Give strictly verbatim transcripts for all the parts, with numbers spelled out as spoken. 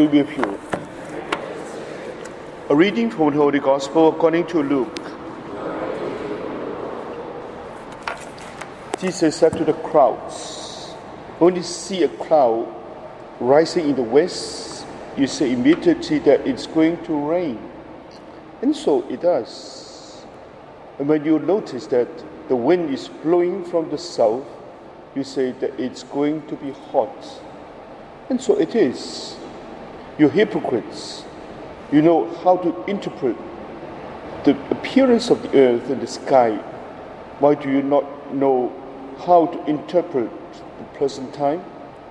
be with you. A reading from the Holy Gospel according to Luke. Jesus said to the crowds, when you see a cloud rising in the west, you say immediately that it's going to rain. And so it does. And when you notice that the wind is blowing from the south, you say that it's going to be hot. And so it is. You hypocrites, you know how to interpret the appearance of the earth and the sky. Why do you not know how to interpret the present time?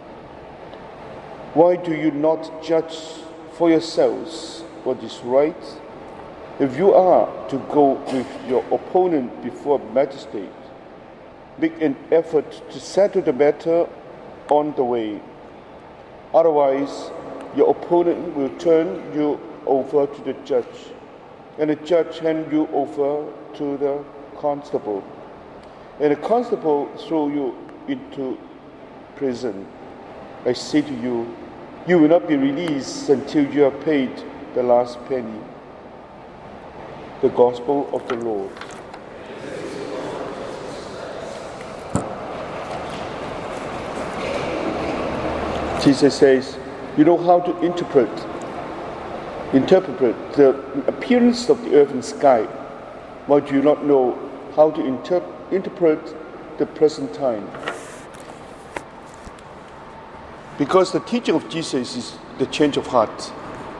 Why do you not judge for yourselves what is right? If you are to go with your opponent before a magistrate, make an effort to settle the matter on the way. Otherwise, your opponent will turn you over to the judge, and the judge hand you over to the constable, and the constable throw you into prison. I say to you, you will not be released until you have paid the last penny. The Gospel of the Lord. Jesus says, you know how to interpret, interpret the appearance of the earth and sky. Why do you not know how to inter- interpret the present time? Because the teaching of Jesus is the change of heart.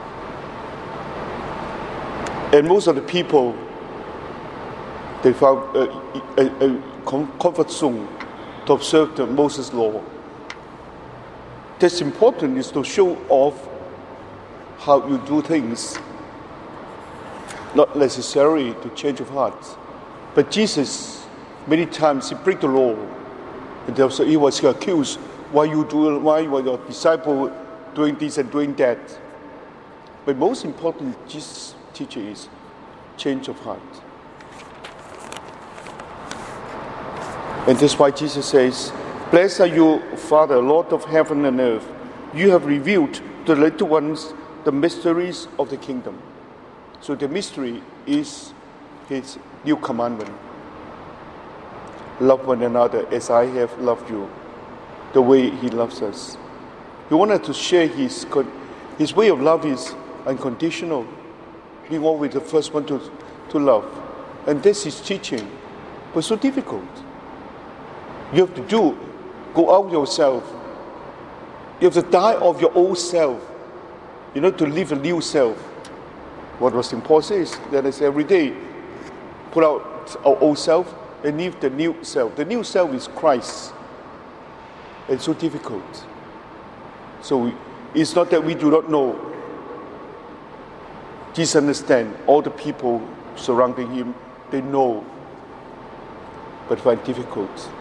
And most of the people, they found a, a, a comfort zone to observe the Moses law. That's important, is to show off how you do things, not necessarily to change of heart. But Jesus, many times, he break the law, and also he was accused, why you do, why were your disciple doing this and doing that? But most important, Jesus' teaching is change of heart. And that's why Jesus says, blessed are you, Father, Lord of heaven and earth. You have revealed to the little ones the mysteries of the kingdom. So the mystery is his new commandment. Love one another as I have loved you, the way he loves us. He wanted to share his, his way of love is unconditional. Being always the first one to, to love. And this is teaching. But so difficult. You have to do, go out yourself. You have to die of your old self. You know, to live a new self. What was important is that is every day, put out our old self and live the new self. The new self is Christ. It's so difficult. So we, it's not that we do not know. Jesus understands all the people surrounding him, they know, but find difficult.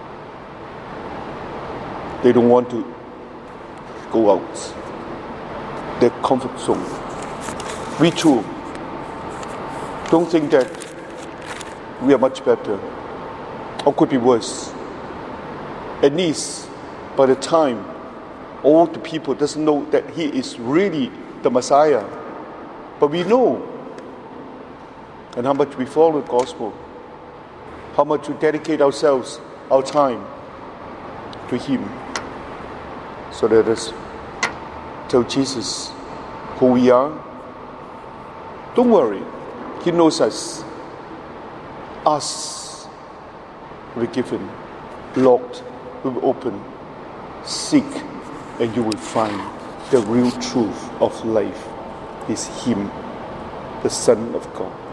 They don't want to go out. Their comfort zone. We too don't think that we are much better, or could be worse. At least by the time all the people doesn't know that he is really the Messiah. But we know, and how much we follow the gospel, how much we dedicate ourselves, our time to him. So let us tell Jesus who we are. Don't worry, he knows us. Us will be given, locked, will be open. Seek, and you will find the real truth of life. Is him, the Son of God.